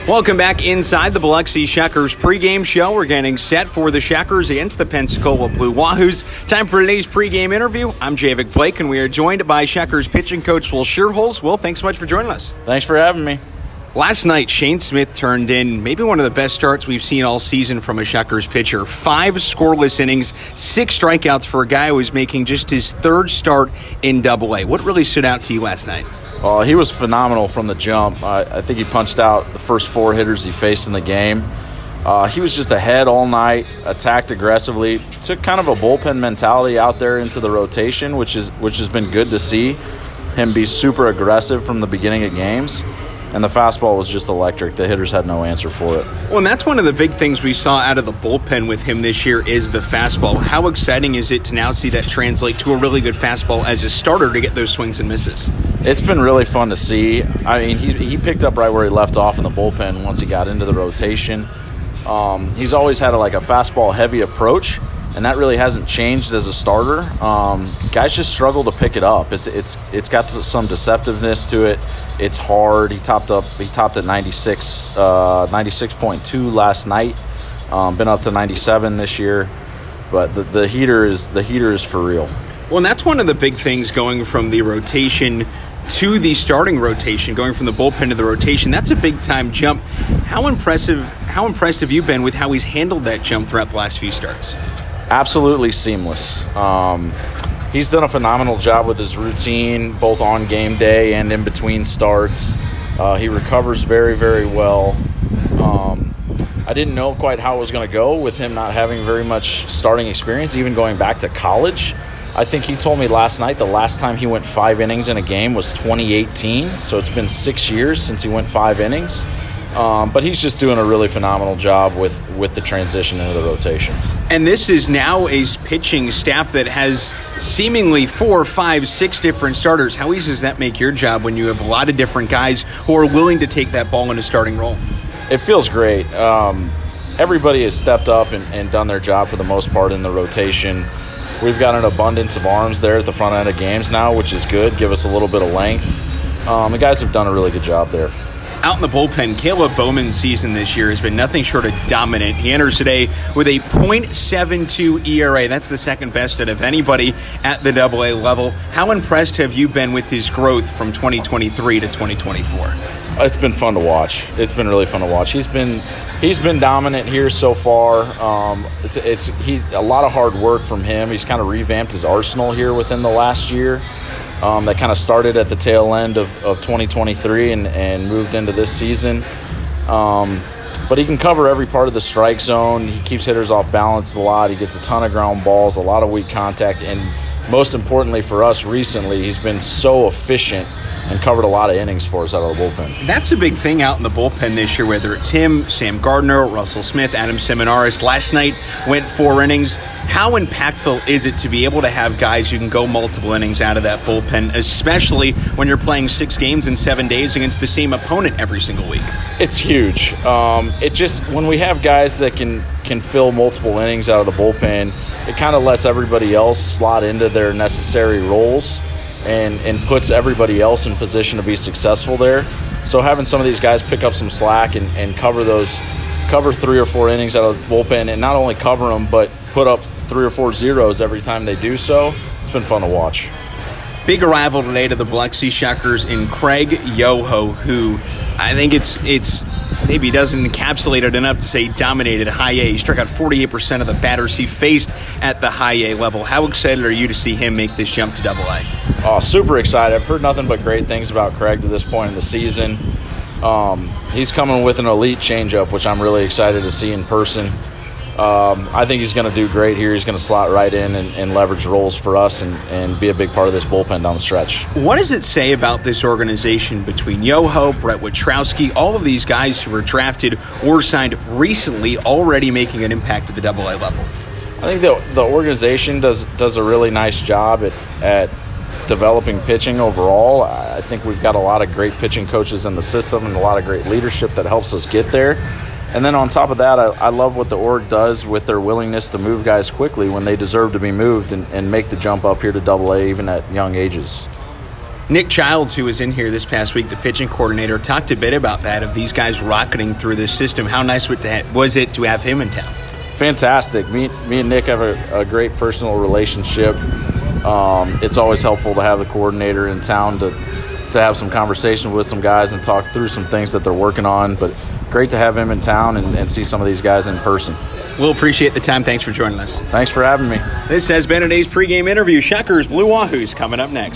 Welcome back inside the Biloxi Shockers pregame show. We're getting set for the Shockers against the Pensacola Blue Wahoos. Time for today's pregame interview. I'm Javik Blake, and we are joined by Shockers pitching coach Will Schierholz. Will, thanks so much for joining us. Thanks for having me. Last night, Shane Smith turned in maybe one of the best starts we've seen all season from a Shockers pitcher. 5 scoreless innings, 6 strikeouts for a guy who was making just his third start in Double-A. What really stood out to you last night? He was phenomenal from the jump. I think he punched out the first 4 hitters he faced in the game. He was just ahead all night, attacked aggressively, took kind of a bullpen mentality out there into the rotation, which has been good to see him be super aggressive from the beginning of games. And the fastball was just electric. The hitters had no answer for it. Well, and that's one of the big things we saw out of the bullpen with him this year is the fastball. How exciting is it to now see that translate to a really good fastball as a starter to get those swings and misses? It's been really fun to see. I mean, he picked up right where he left off in the bullpen once he got into the rotation. He's always had a fastball-heavy approach, and that really hasn't changed as a starter. Guys just struggle to pick it up. It's got some deceptiveness to it. It's hard. He topped at 96.2 last night. Been up to 97 this year, but the heater is for real. Well, and that's one of the big things going from the rotation to the starting rotation, going from the bullpen to the rotation. That's a big-time jump. How impressed have you been with how he's handled that jump throughout the last few starts? Absolutely seamless. He's done a phenomenal job with his routine, both on game day and in between starts. He recovers very, very well. I didn't know quite how it was going to go with him not having very much starting experience, even going back to college. I think he told me last night the last time he went 5 innings in a game was 2018, so it's been 6 years since he went 5 innings. But he's just doing a really phenomenal job with the transition into the rotation. And this is now a pitching staff that has seemingly 4, 5, 6 different starters. How easy does that make your job when you have a lot of different guys who are willing to take that ball in a starting role? It feels great. Everybody has stepped up and done their job for the most part in the rotation. We've got an abundance of arms there at the front end of games now, which is good. Give us a little bit of length. The guys have done a really good job there. Out in the bullpen, Caleb Bowman's season this year has been nothing short of dominant. He enters today with a .72 ERA. That's the second best out of anybody at the Double-A level. How impressed have you been with his growth from 2023 to 2024? It's been fun to watch. It's been really fun to watch. He's been dominant here so far. He's a lot of hard work from him. He's kind of revamped his arsenal here within the last year. That kind of started at the tail end of 2023 and moved into this season. But he can cover every part of the strike zone. He keeps hitters off balance a lot. He gets a ton of ground balls, a lot of weak contact, and most importantly for us recently, he's been so efficient and covered a lot of innings for us out of our bullpen. That's a big thing out in the bullpen this year, whether it's him, Sam Gardner, Russell Smith, Adam Seminaris. Last night went 4 innings. How impactful is it to be able to have guys who can go multiple innings out of that bullpen, especially when you're playing 6 games in 7 days against the same opponent every single week? It's huge. When we have guys that can fill multiple innings out of the bullpen, it kind of lets everybody else slot into their necessary roles and puts everybody else in position to be successful there. So having some of these guys pick up some slack and cover 3 or 4 innings out of the bullpen, and not only cover them, but put up 3 or 4 zeros every time they do so, it's been fun to watch. Big arrival today to the Biloxi Shockers in Craig Yoho, who I think it's maybe doesn't encapsulate it enough to say dominated high A. He struck out 48% of the batters he faced at the high A level. How excited are you to see him make this jump to Double A? Oh, super excited. I've heard nothing but great things about Craig to this point in the season. He's coming with an elite changeup, which I'm really excited to see in person. I think he's going to do great here. He's going to slot right in and leverage roles for us and be a big part of this bullpen down the stretch. What does it say about this organization between Yoho, Brett Witrowski, all of these guys who were drafted or signed recently already making an impact at the Double-A level? I think the organization does a really nice job at developing pitching overall. I think we've got a lot of great pitching coaches in the system and a lot of great leadership that helps us get there. And then on top of that, I love what the org does with their willingness to move guys quickly when they deserve to be moved and make the jump up here to Double-A even at young ages. Nick Childs, who was in here this past week, the pitching coordinator, talked a bit about that, of these guys rocketing through this system. How nice was it to have him in town? Fantastic. Me and Nick have a great personal relationship. It's always helpful to have the coordinator in town to have some conversation with some guys and talk through some things that they're working on. But great to have him in town and see some of these guys in person. We'll appreciate the time. Thanks for joining us. Thanks for having me. This has been today's pregame interview. Shuckers Blue Wahoos coming up next.